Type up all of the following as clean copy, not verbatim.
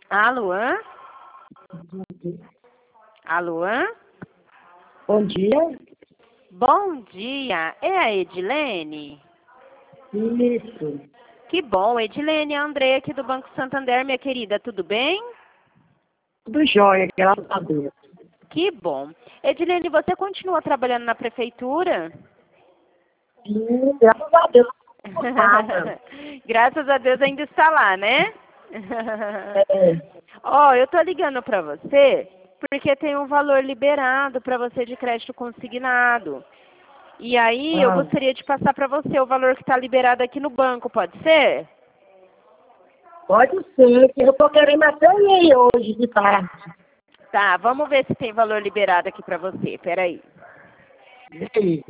Alô? Alô? Bom dia. Bom dia. É a Edilene? Isso. Que bom. Edilene, a André aqui do Banco Santander, minha querida. Tudo bem? Tudo jóia, graças a Deus. Que bom. Edilene, você continua trabalhando na prefeitura? Sim, graças a Deus. Graças a Deus ainda está lá, né? É. Ó, eu tô ligando para você porque tem um valor liberado para você de crédito consignado. E aí eu Ah, gostaria de passar para você o valor que está liberado aqui no banco, pode ser? pode ser, que eu tô querendo até ir hoje de tarde. Tá, vamos ver se tem valor liberado aqui para você. Peraí. E aí?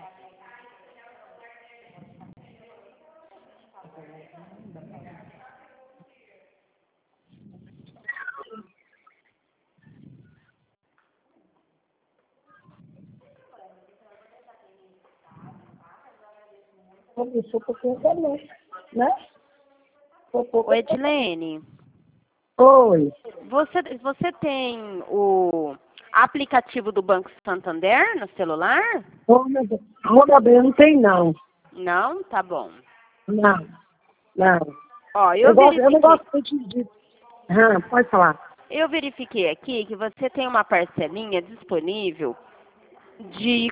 Começou porque eu também, né? Ô, Edilene, Oi. você tem o aplicativo do Banco Santander no celular? Ô, meu Deus, não tem não. Não? Tá bom. Não, não. Ó, Eu não gosto de... Ah, pode falar. eu verifiquei aqui que você tem uma parcelinha disponível de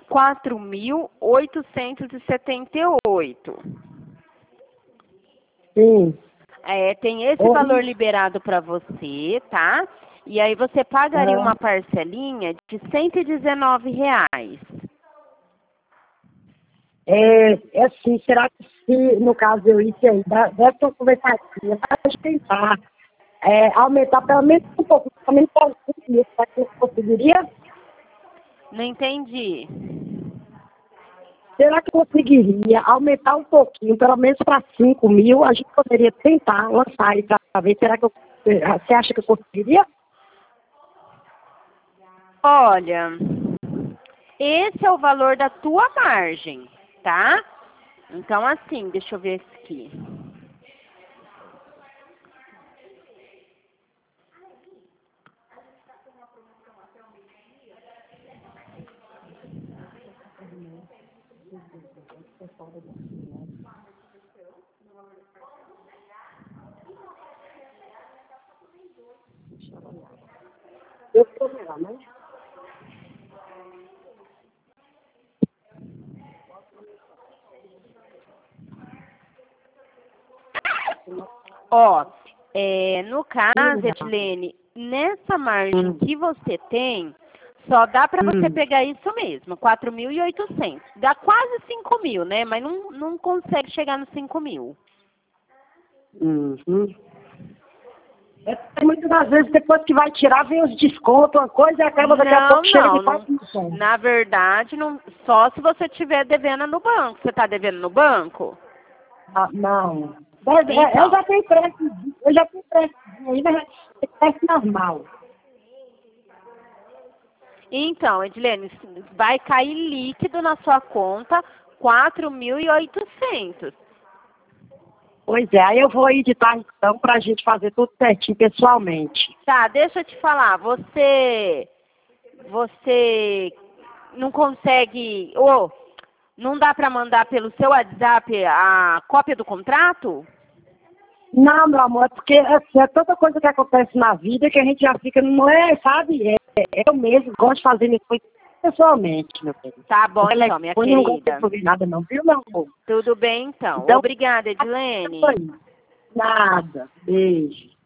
4.878. Sim. É, tem esse Oi. valor liberado para você, tá? E aí você pagaria Ah, uma parcelinha de R$ 119. é assim, será que se, no caso eu isso aí, deve ter conversar aqui, vai tentar aumentar pelo menos um pouco, pelo menos para 5 mil, será que eu conseguiria? Não entendi. Será que eu conseguiria aumentar um pouquinho, pelo menos para 5 mil? A gente poderia tentar lançar aí para ver, será que você acha que eu conseguiria? Olha, esse é o valor da tua margem, tá? Então, assim, deixa eu ver aqui. Eu estou melhor, né? Ó, no caso, Edilene, nessa margem que você tem, só dá para você pegar isso mesmo, 4.800. Dá quase 5 mil, né? Mas não consegue chegar nos 5 mil. Uhum. Muitas das vezes, depois que vai tirar, vem os descontos, uma coisa, e acaba daqui a pouco chega de 4 mil. Na verdade, só se você estiver devendo no banco. Você está devendo no banco? Ah, não. Então, Eu já tenho preço, ainda é preço normal. então, Edilene, vai cair líquido na sua conta 4.800. Pois é, aí eu vou editar então pra gente fazer tudo certinho pessoalmente. Tá, deixa eu te falar, você não consegue, ou não dá para mandar pelo seu WhatsApp a cópia do contrato? Não, meu amor, é porque assim, é tanta coisa que acontece na vida que a gente já fica, não é, sabe? Eu mesmo gosto de fazer minhas coisas pessoalmente, meu filho. Tá bom O então, minha telefone não gosta de querida. ouvir nada não, viu, meu amor? Tudo bem então. Então, Obrigada, é isso Edilene. aí. Nada. Beijo.